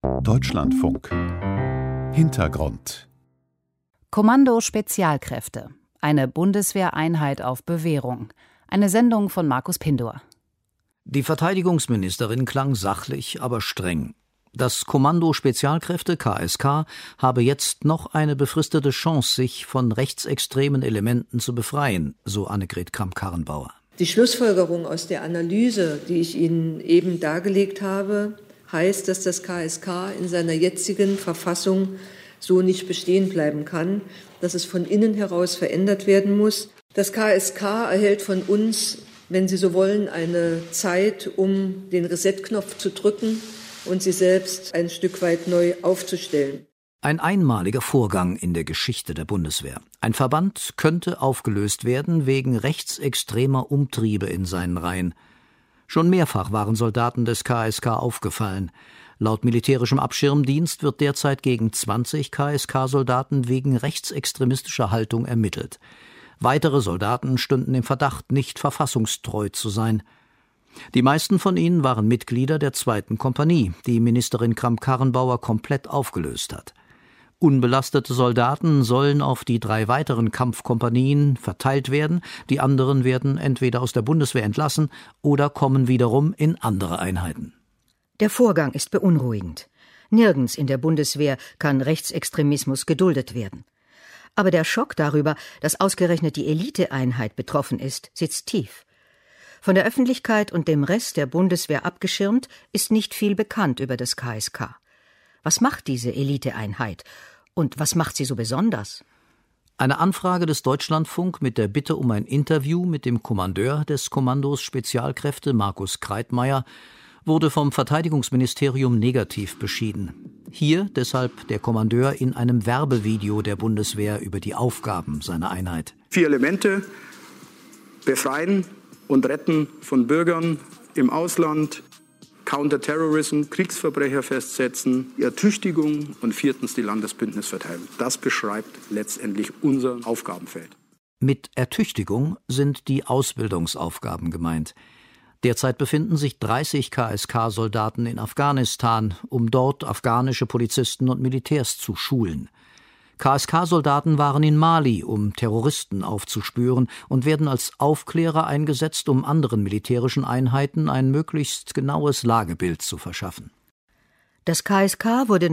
Deutschlandfunk. Hintergrund. Kommando Spezialkräfte. Eine Bundeswehreinheit auf Bewährung. Eine Sendung von Markus Pindor. Die Verteidigungsministerin klang sachlich, aber streng. Das Kommando Spezialkräfte KSK habe jetzt noch eine befristete Chance, sich von rechtsextremen Elementen zu befreien, so Annegret Kramp-Karrenbauer. Die Schlussfolgerung aus der Analyse, die ich Ihnen eben dargelegt habe, heißt, dass das KSK in seiner jetzigen Verfassung so nicht bestehen bleiben kann, dass es von innen heraus verändert werden muss. Das KSK erhält von uns, wenn Sie so wollen, eine Zeit, um den Reset-Knopf zu drücken und sie selbst ein Stück weit neu aufzustellen. Ein einmaliger Vorgang in der Geschichte der Bundeswehr. Ein Verband könnte aufgelöst werden wegen rechtsextremer Umtriebe in seinen Reihen. Schon mehrfach waren Soldaten des KSK aufgefallen. Laut militärischem Abschirmdienst wird derzeit gegen 20 KSK-Soldaten wegen rechtsextremistischer Haltung ermittelt. Weitere Soldaten stünden im Verdacht, nicht verfassungstreu zu sein. Die meisten von ihnen waren Mitglieder der 2. Kompanie, die Ministerin Kramp-Karrenbauer komplett aufgelöst hat. Unbelastete Soldaten sollen auf die 3 weiteren Kampfkompanien verteilt werden, die anderen werden entweder aus der Bundeswehr entlassen oder kommen wiederum in andere Einheiten. Der Vorgang ist beunruhigend. Nirgends in der Bundeswehr kann Rechtsextremismus geduldet werden. Aber der Schock darüber, dass ausgerechnet die Eliteeinheit betroffen ist, sitzt tief. Von der Öffentlichkeit und dem Rest der Bundeswehr abgeschirmt, ist nicht viel bekannt über das KSK. Was macht diese Eliteeinheit und was macht sie so besonders? Eine Anfrage des Deutschlandfunk mit der Bitte um ein Interview mit dem Kommandeur des Kommandos Spezialkräfte, Markus Kreitmeier, wurde vom Verteidigungsministerium negativ beschieden. Hier deshalb der Kommandeur in einem Werbevideo der Bundeswehr über die Aufgaben seiner Einheit. 4 Elemente: Befreien und Retten von Bürgern im Ausland, Counterterrorism, Kriegsverbrecher festsetzen, Ertüchtigung und 4. die Landesbündnisverteidigung. Das beschreibt letztendlich unser Aufgabenfeld. Mit Ertüchtigung sind die Ausbildungsaufgaben gemeint. Derzeit befinden sich 30 KSK-Soldaten in Afghanistan, um dort afghanische Polizisten und Militärs zu schulen. KSK-Soldaten waren in Mali, um Terroristen aufzuspüren, und werden als Aufklärer eingesetzt, um anderen militärischen Einheiten ein möglichst genaues Lagebild zu verschaffen. Das KSK wurde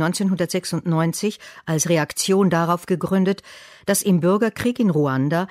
1996 als Reaktion darauf gegründet, dass im Bürgerkrieg in Ruanda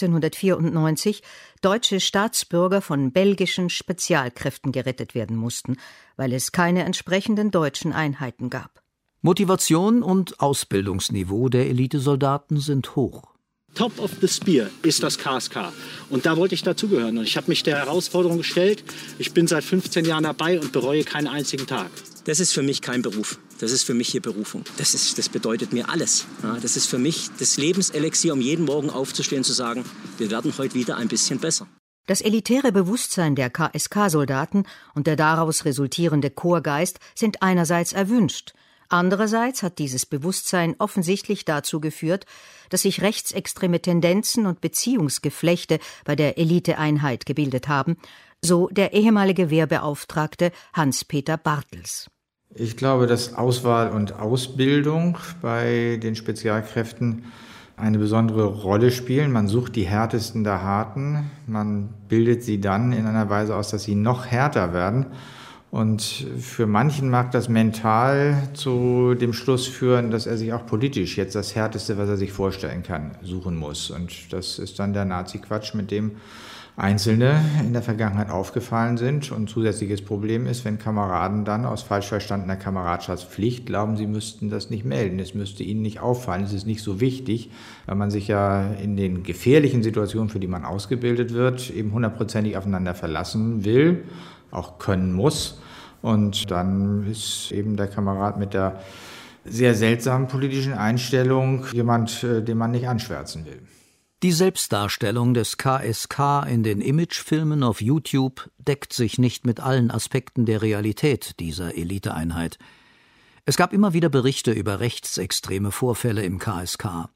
1994 deutsche Staatsbürger von belgischen Spezialkräften gerettet werden mussten, weil es keine entsprechenden deutschen Einheiten gab. Motivation und Ausbildungsniveau der Elitesoldaten sind hoch. Top of the Spear ist das KSK. Und da wollte ich dazugehören. Und ich habe mich der Herausforderung gestellt. Ich bin seit 15 Jahren dabei und bereue keinen einzigen Tag. Das ist für mich kein Beruf. Das ist für mich hier Berufung. Das bedeutet mir alles. Ja, das ist für mich das Lebenselixier, um jeden Morgen aufzustehen und zu sagen, wir werden heute wieder ein bisschen besser. Das elitäre Bewusstsein der KSK-Soldaten und der daraus resultierende Korpsgeist sind einerseits erwünscht. Andererseits hat dieses Bewusstsein offensichtlich dazu geführt, dass sich rechtsextreme Tendenzen und Beziehungsgeflechte bei der Eliteeinheit gebildet haben, so der ehemalige Wehrbeauftragte Hans-Peter Bartels. Ich glaube, dass Auswahl und Ausbildung bei den Spezialkräften eine besondere Rolle spielen. Man sucht die Härtesten der Harten, man bildet sie dann in einer Weise aus, dass sie noch härter werden. Und für manchen mag das mental zu dem Schluss führen, dass er sich auch politisch jetzt das Härteste, was er sich vorstellen kann, suchen muss. Und das ist dann der Nazi-Quatsch, mit dem Einzelne in der Vergangenheit aufgefallen sind. Und zusätzliches Problem ist, wenn Kameraden dann aus falsch verstandener Kameradschaftspflicht glauben, sie müssten das nicht melden. Es müsste ihnen nicht auffallen, es ist nicht so wichtig, weil man sich ja in den gefährlichen Situationen, für die man ausgebildet wird, eben 100%ig aufeinander verlassen will, auch können muss. Und dann ist eben der Kamerad mit der sehr seltsamen politischen Einstellung jemand, den man nicht anschwärzen will. Die Selbstdarstellung des KSK in den Imagefilmen auf YouTube deckt sich nicht mit allen Aspekten der Realität dieser Eliteeinheit. Es gab immer wieder Berichte über rechtsextreme Vorfälle im KSK.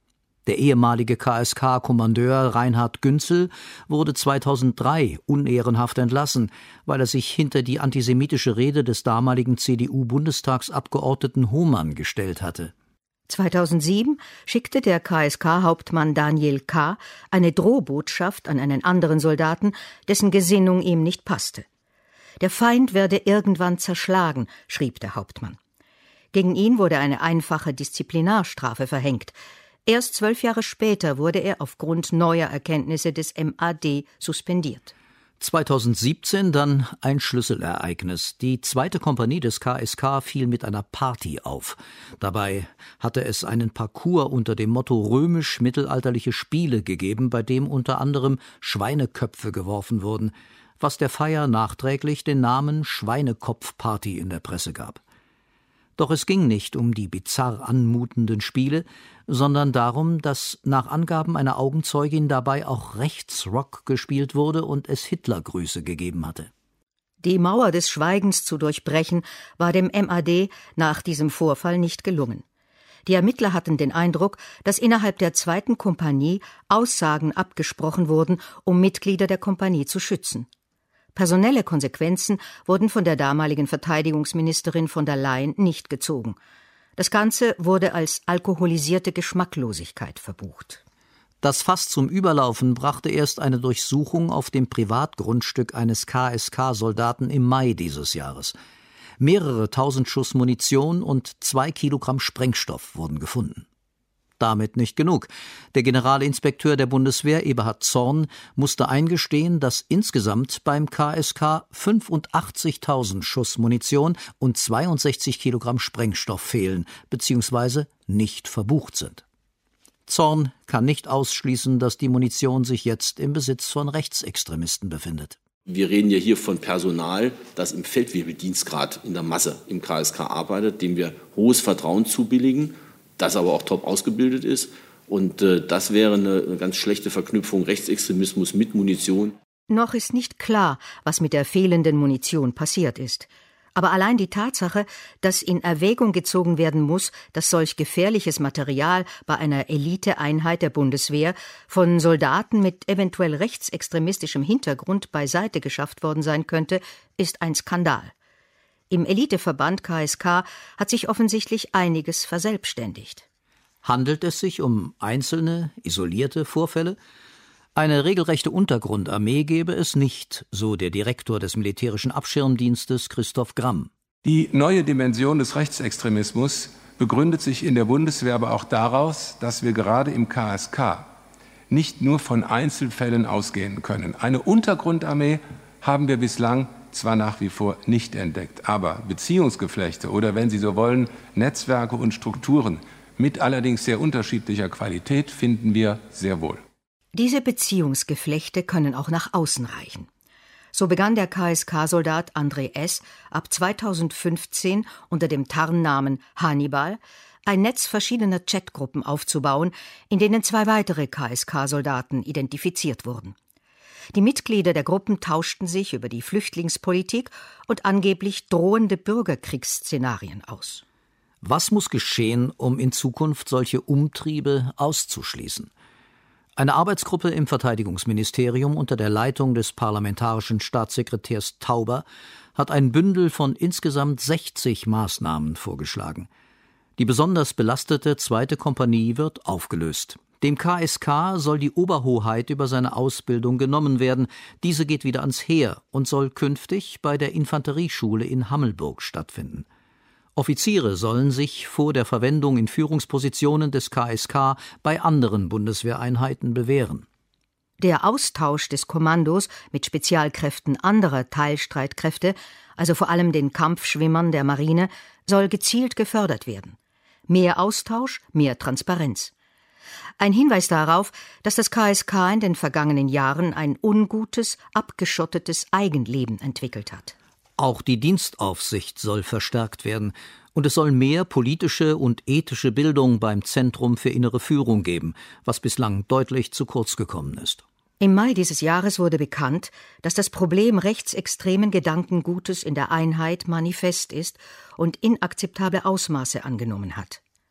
Der ehemalige KSK-Kommandeur Reinhard Günzel wurde 2003 unehrenhaft entlassen, weil er sich hinter die antisemitische Rede des damaligen CDU-Bundestagsabgeordneten Hohmann gestellt hatte. 2007 schickte der KSK-Hauptmann Daniel K. eine Drohbotschaft an einen anderen Soldaten, dessen Gesinnung ihm nicht passte. Der Feind werde irgendwann zerschlagen, schrieb der Hauptmann. Gegen ihn wurde eine einfache Disziplinarstrafe verhängt. Erst 12 Jahre später wurde er aufgrund neuer Erkenntnisse des MAD suspendiert. 2017 dann ein Schlüsselereignis. Die 2. Kompanie des KSK fiel mit einer Party auf. Dabei hatte es einen Parcours unter dem Motto römisch-mittelalterliche Spiele gegeben, bei dem unter anderem Schweineköpfe geworfen wurden, was der Feier nachträglich den Namen Schweinekopfparty in der Presse gab. Doch es ging nicht um die bizarr anmutenden Spiele, sondern darum, dass nach Angaben einer Augenzeugin dabei auch Rechtsrock gespielt wurde und es Hitlergrüße gegeben hatte. Die Mauer des Schweigens zu durchbrechen, war dem MAD nach diesem Vorfall nicht gelungen. Die Ermittler hatten den Eindruck, dass innerhalb der 2. Kompanie Aussagen abgesprochen wurden, um Mitglieder der Kompanie zu schützen. Personelle Konsequenzen wurden von der damaligen Verteidigungsministerin von der Leyen nicht gezogen. Das Ganze wurde als alkoholisierte Geschmacklosigkeit verbucht. Das Fass zum Überlaufen brachte erst eine Durchsuchung auf dem Privatgrundstück eines KSK-Soldaten im Mai dieses Jahres. Mehrere tausend Schuss Munition und 2 Kilogramm Sprengstoff wurden gefunden. Damit nicht genug. Der Generalinspekteur der Bundeswehr, Eberhard Zorn, musste eingestehen, dass insgesamt beim KSK 85.000 Schuss Munition und 62 Kilogramm Sprengstoff fehlen bzw. nicht verbucht sind. Zorn kann nicht ausschließen, dass die Munition sich jetzt im Besitz von Rechtsextremisten befindet. Wir reden ja hier von Personal, das im Feldwebeldienstgrad in der Masse im KSK arbeitet, dem wir hohes Vertrauen zubilligen, das aber auch top ausgebildet ist. Und das wäre eine ganz schlechte Verknüpfung Rechtsextremismus mit Munition. Noch ist nicht klar, was mit der fehlenden Munition passiert ist. Aber allein die Tatsache, dass in Erwägung gezogen werden muss, dass solch gefährliches Material bei einer Eliteeinheit der Bundeswehr von Soldaten mit eventuell rechtsextremistischem Hintergrund beiseite geschafft worden sein könnte, ist ein Skandal. Im Eliteverband KSK hat sich offensichtlich einiges verselbstständigt. Handelt es sich um einzelne, isolierte Vorfälle? Eine regelrechte Untergrundarmee gäbe es nicht, so der Direktor des militärischen Abschirmdienstes Christoph Gramm. Die neue Dimension des Rechtsextremismus begründet sich in der Bundeswehr aber auch daraus, dass wir gerade im KSK nicht nur von Einzelfällen ausgehen können. Eine Untergrundarmee haben wir bislang zwar nach wie vor nicht entdeckt, aber Beziehungsgeflechte oder, wenn Sie so wollen, Netzwerke und Strukturen mit allerdings sehr unterschiedlicher Qualität finden wir sehr wohl. Diese Beziehungsgeflechte können auch nach außen reichen. So begann der KSK-Soldat André S. ab 2015 unter dem Tarnnamen Hannibal ein Netz verschiedener Chatgruppen aufzubauen, in denen 2 weitere KSK-Soldaten identifiziert wurden. Die Mitglieder der Gruppen tauschten sich über die Flüchtlingspolitik und angeblich drohende Bürgerkriegsszenarien aus. Was muss geschehen, um in Zukunft solche Umtriebe auszuschließen? Eine Arbeitsgruppe im Verteidigungsministerium unter der Leitung des parlamentarischen Staatssekretärs Tauber hat ein Bündel von insgesamt 60 Maßnahmen vorgeschlagen. Die besonders belastete 2. Kompanie wird aufgelöst. Dem KSK soll die Oberhoheit über seine Ausbildung genommen werden. Diese geht wieder ans Heer und soll künftig bei der Infanterieschule in Hammelburg stattfinden. Offiziere sollen sich vor der Verwendung in Führungspositionen des KSK bei anderen Bundeswehreinheiten bewähren. Der Austausch des Kommandos mit Spezialkräften anderer Teilstreitkräfte, also vor allem den Kampfschwimmern der Marine, soll gezielt gefördert werden. Mehr Austausch, mehr Transparenz. Ein Hinweis darauf, dass das KSK in den vergangenen Jahren ein ungutes, abgeschottetes Eigenleben entwickelt hat. Auch die Dienstaufsicht soll verstärkt werden und es soll mehr politische und ethische Bildung beim Zentrum für innere Führung geben, was bislang deutlich zu kurz gekommen ist. Im Mai dieses Jahres wurde bekannt, dass das Problem rechtsextremen Gedankengutes in der Einheit manifest ist und inakzeptable Ausmaße angenommen hat.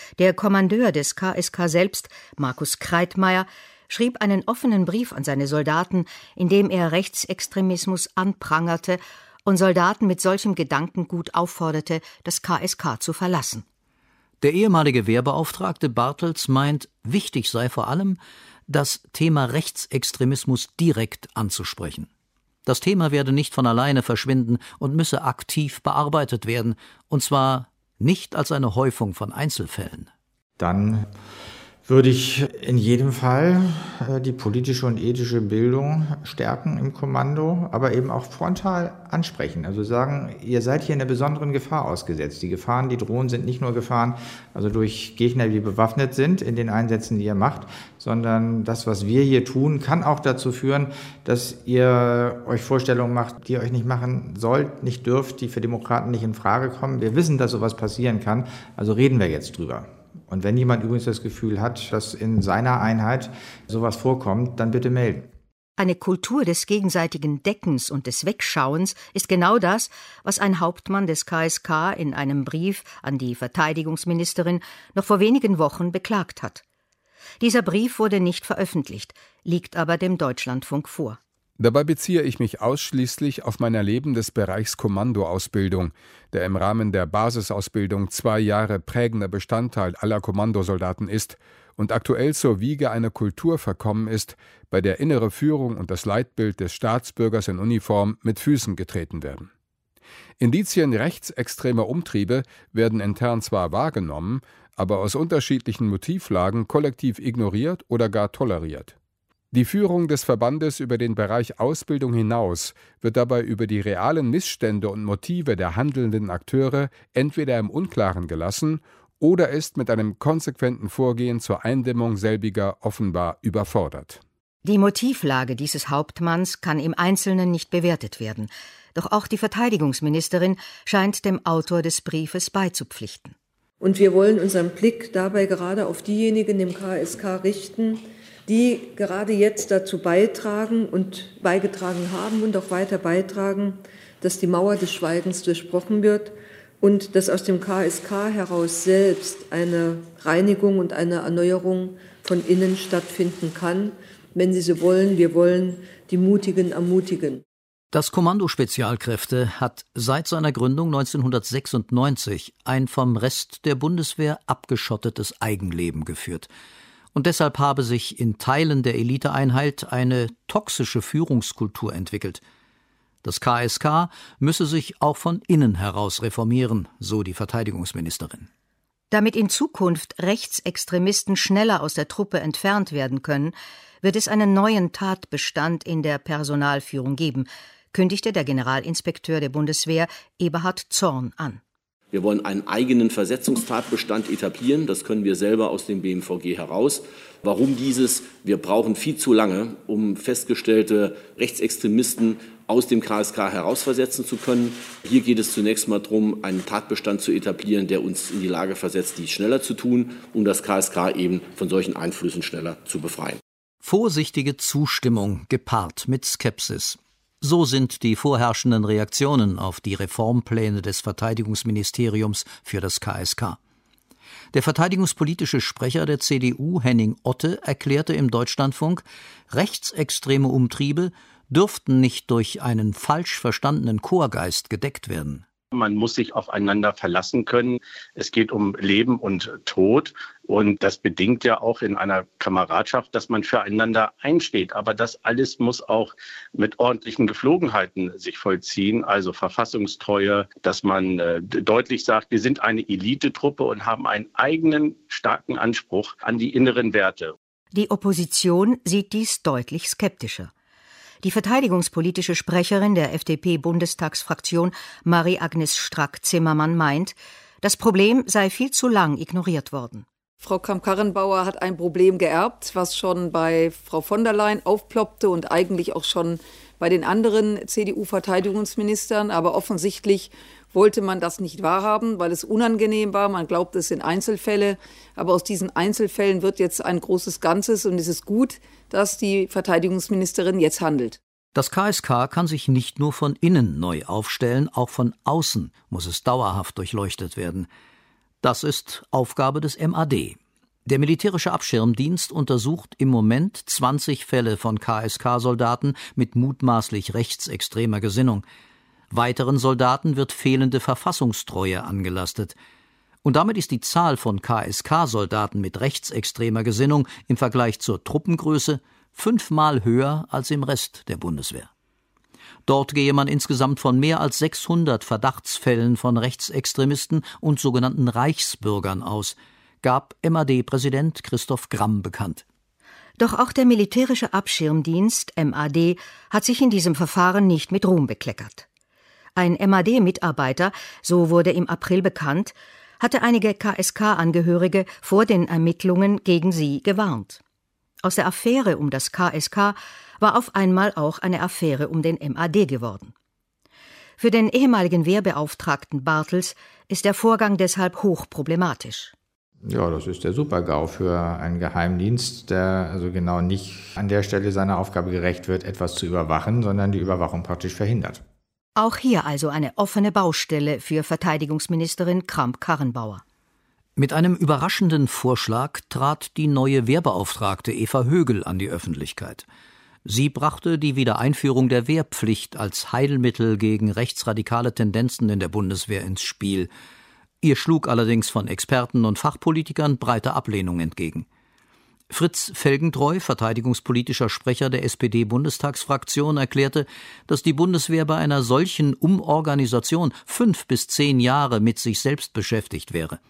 Der Kommandeur des KSK selbst, Markus Kreitmeier, schrieb einen offenen Brief an seine Soldaten, in dem er Rechtsextremismus anprangerte und Soldaten mit solchem Gedankengut aufforderte, das KSK zu verlassen. Der ehemalige Wehrbeauftragte Bartels meint, wichtig sei vor allem, das Thema Rechtsextremismus direkt anzusprechen. Das Thema werde nicht von alleine verschwinden und müsse aktiv bearbeitet werden, und zwar nicht als eine Häufung von Einzelfällen. Dann würde ich in jedem Fall die politische und ethische Bildung stärken im Kommando, aber eben auch frontal ansprechen. Also sagen, ihr seid hier einer besonderen Gefahr ausgesetzt. Die Gefahren, die drohen, sind nicht nur Gefahren, also durch Gegner, die bewaffnet sind in den Einsätzen, die ihr macht, sondern das, was wir hier tun, kann auch dazu führen, dass ihr euch Vorstellungen macht, die ihr euch nicht machen sollt, nicht dürft, die für Demokraten nicht in Frage kommen. Wir wissen, dass sowas passieren kann, also reden wir jetzt drüber. Und wenn jemand übrigens das Gefühl hat, dass in seiner Einheit sowas vorkommt, dann bitte melden. Eine Kultur des gegenseitigen Deckens und des Wegschauens ist genau das, was ein Hauptmann des KSK in einem Brief an die Verteidigungsministerin noch vor wenigen Wochen beklagt hat. Dieser Brief wurde nicht veröffentlicht, liegt aber dem Deutschlandfunk vor. Dabei beziehe ich mich ausschließlich auf mein Erleben des Bereichs Kommandoausbildung, der im Rahmen der Basisausbildung 2 Jahre prägender Bestandteil aller Kommandosoldaten ist und aktuell zur Wiege einer Kultur verkommen ist, bei der innere Führung und das Leitbild des Staatsbürgers in Uniform mit Füßen getreten werden. Indizien rechtsextremer Umtriebe werden intern zwar wahrgenommen, aber aus unterschiedlichen Motivlagen kollektiv ignoriert oder gar toleriert. Die Führung des Verbandes über den Bereich Ausbildung hinaus wird dabei über die realen Missstände und Motive der handelnden Akteure entweder im Unklaren gelassen oder ist mit einem konsequenten Vorgehen zur Eindämmung selbiger offenbar überfordert. Die Motivlage dieses Hauptmanns kann im Einzelnen nicht bewertet werden. Doch auch die Verteidigungsministerin scheint dem Autor des Briefes beizupflichten. Und wir wollen unseren Blick dabei gerade auf diejenigen im KSK richten, die gerade jetzt dazu beigetragen haben und auch weiter beitragen, dass die Mauer des Schweigens durchbrochen wird und dass aus dem KSK heraus selbst eine Reinigung und eine Erneuerung von innen stattfinden kann, wenn Sie so wollen. Wir wollen die Mutigen ermutigen. Das Kommando Spezialkräfte hat seit seiner Gründung 1996 ein vom Rest der Bundeswehr abgeschottetes Eigenleben geführt. Und deshalb habe sich in Teilen der Eliteeinheit eine toxische Führungskultur entwickelt. Das KSK müsse sich auch von innen heraus reformieren, so die Verteidigungsministerin. Damit in Zukunft Rechtsextremisten schneller aus der Truppe entfernt werden können, wird es einen neuen Tatbestand in der Personalführung geben, kündigte der Generalinspekteur der Bundeswehr Eberhard Zorn an. Wir wollen einen eigenen Versetzungstatbestand etablieren. Das können wir selber aus dem BMVG heraus. Warum dieses? Wir brauchen viel zu lange, um festgestellte Rechtsextremisten aus dem KSK herausversetzen zu können. Hier geht es zunächst mal darum, einen Tatbestand zu etablieren, der uns in die Lage versetzt, dies schneller zu tun, um das KSK eben von solchen Einflüssen schneller zu befreien. Vorsichtige Zustimmung gepaart mit Skepsis. So sind die vorherrschenden Reaktionen auf die Reformpläne des Verteidigungsministeriums für das KSK. Der verteidigungspolitische Sprecher der CDU, Henning Otte, erklärte im Deutschlandfunk, rechtsextreme Umtriebe dürften nicht durch einen falsch verstandenen Chorgeist gedeckt werden. Man muss sich aufeinander verlassen können. Es geht um Leben und Tod. Und das bedingt ja auch in einer Kameradschaft, dass man füreinander einsteht. Aber das alles muss auch mit ordentlichen Geflogenheiten sich vollziehen. Also Verfassungstreue, dass man deutlich sagt, wir sind eine Elitetruppe und haben einen eigenen starken Anspruch an die inneren Werte. Die Opposition sieht dies deutlich skeptischer. Die verteidigungspolitische Sprecherin der FDP-Bundestagsfraktion Marie-Agnes Strack-Zimmermann meint, das Problem sei viel zu lang ignoriert worden. Frau Kramp-Karrenbauer hat ein Problem geerbt, was schon bei Frau von der Leyen aufploppte und eigentlich auch schon bei den anderen CDU-Verteidigungsministern. Aber offensichtlich wollte man das nicht wahrhaben, weil es unangenehm war. Man glaubt, es sind Einzelfälle. Aber aus diesen Einzelfällen wird jetzt ein großes Ganzes. Und es ist gut, dass die Verteidigungsministerin jetzt handelt. Das KSK kann sich nicht nur von innen neu aufstellen, auch von außen muss es dauerhaft durchleuchtet werden. Das ist Aufgabe des MAD. Der militärische Abschirmdienst untersucht im Moment 20 Fälle von KSK-Soldaten mit mutmaßlich rechtsextremer Gesinnung. Weiteren Soldaten wird fehlende Verfassungstreue angelastet. Und damit ist die Zahl von KSK-Soldaten mit rechtsextremer Gesinnung im Vergleich zur Truppengröße 5-mal höher als im Rest der Bundeswehr. Dort gehe man insgesamt von mehr als 600 Verdachtsfällen von Rechtsextremisten und sogenannten Reichsbürgern aus, gab MAD-Präsident Christoph Gramm bekannt. Doch auch der militärische Abschirmdienst MAD hat sich in diesem Verfahren nicht mit Ruhm bekleckert. Ein MAD-Mitarbeiter, so wurde im April bekannt, hatte einige KSK-Angehörige vor den Ermittlungen gegen sie gewarnt. Aus der Affäre um das KSK war auf einmal auch eine Affäre um den MAD geworden. Für den ehemaligen Wehrbeauftragten Bartels ist der Vorgang deshalb hochproblematisch. Ja, das ist der Super-GAU für einen Geheimdienst, der also genau nicht an der Stelle seiner Aufgabe gerecht wird, etwas zu überwachen, sondern die Überwachung praktisch verhindert. Auch hier also eine offene Baustelle für Verteidigungsministerin Kramp-Karrenbauer. Mit einem überraschenden Vorschlag trat die neue Wehrbeauftragte Eva Högel an die Öffentlichkeit. Sie brachte die Wiedereinführung der Wehrpflicht als Heilmittel gegen rechtsradikale Tendenzen in der Bundeswehr ins Spiel. Ihr schlug allerdings von Experten und Fachpolitikern breite Ablehnung entgegen. Fritz Felgentreu, verteidigungspolitischer Sprecher der SPD-Bundestagsfraktion, erklärte, dass die Bundeswehr bei einer solchen Umorganisation 5 bis 10 Jahre mit sich selbst beschäftigt wäre.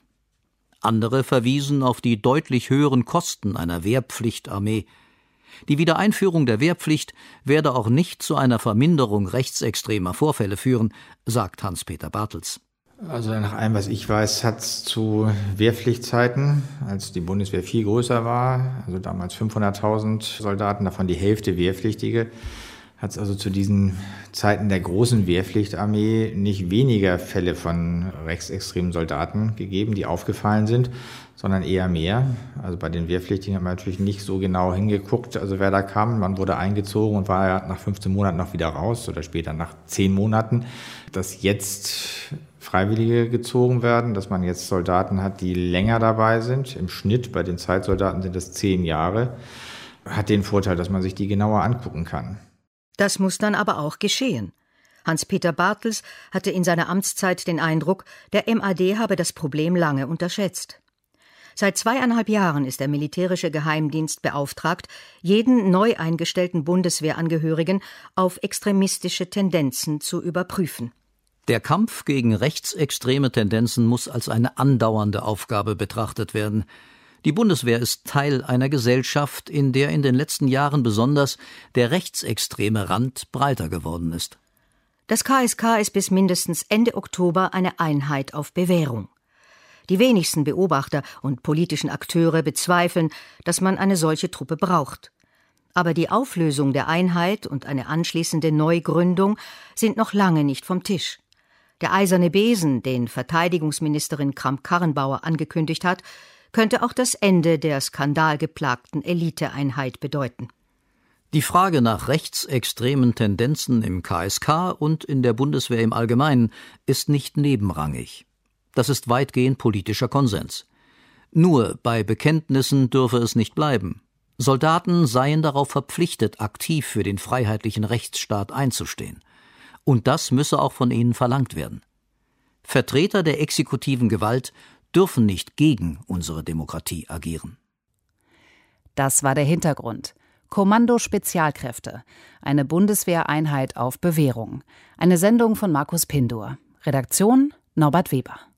Andere verwiesen auf die deutlich höheren Kosten einer Wehrpflichtarmee. Die Wiedereinführung der Wehrpflicht werde auch nicht zu einer Verminderung rechtsextremer Vorfälle führen, sagt Hans-Peter Bartels. Also nach allem, was ich weiß, hat es zu Wehrpflichtzeiten, als die Bundeswehr viel größer war, also damals 500.000 Soldaten, davon die Hälfte Wehrpflichtige, hat es also zu diesen Zeiten der großen Wehrpflichtarmee nicht weniger Fälle von rechtsextremen Soldaten gegeben, die aufgefallen sind, sondern eher mehr. Also bei den Wehrpflichtigen hat man natürlich nicht so genau hingeguckt, also wer da kam. Man wurde eingezogen und war ja nach 15 Monaten noch wieder raus oder später nach 10 Monaten. Dass jetzt Freiwillige gezogen werden, dass man jetzt Soldaten hat, die länger dabei sind. Im Schnitt bei den Zeitsoldaten sind es 10 Jahre. Hat den Vorteil, dass man sich die genauer angucken kann. Das muss dann aber auch geschehen. Hans-Peter Bartels hatte in seiner Amtszeit den Eindruck, der MAD habe das Problem lange unterschätzt. Seit 2,5 Jahren ist der militärische Geheimdienst beauftragt, jeden neu eingestellten Bundeswehrangehörigen auf extremistische Tendenzen zu überprüfen. Der Kampf gegen rechtsextreme Tendenzen muss als eine andauernde Aufgabe betrachtet werden. Die Bundeswehr ist Teil einer Gesellschaft, in der in den letzten Jahren besonders der rechtsextreme Rand breiter geworden ist. Das KSK ist bis mindestens Ende Oktober eine Einheit auf Bewährung. Die wenigsten Beobachter und politischen Akteure bezweifeln, dass man eine solche Truppe braucht. Aber die Auflösung der Einheit und eine anschließende Neugründung sind noch lange nicht vom Tisch. Der eiserne Besen, den Verteidigungsministerin Kramp-Karrenbauer angekündigt hat, könnte auch das Ende der skandalgeplagten Eliteeinheit bedeuten. Die Frage nach rechtsextremen Tendenzen im KSK und in der Bundeswehr im Allgemeinen ist nicht nebenrangig. Das ist weitgehend politischer Konsens. Nur bei Bekenntnissen dürfe es nicht bleiben. Soldaten seien darauf verpflichtet, aktiv für den freiheitlichen Rechtsstaat einzustehen. Und das müsse auch von ihnen verlangt werden. Vertreter der exekutiven Gewalt dürfen nicht gegen unsere Demokratie agieren. Das war der Hintergrund. Kommando Spezialkräfte, eine Bundeswehreinheit auf Bewährung. Eine Sendung von Markus Pindur. Redaktion Norbert Weber.